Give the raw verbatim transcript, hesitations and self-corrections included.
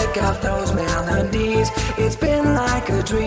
of those melodies. It's been like a dream.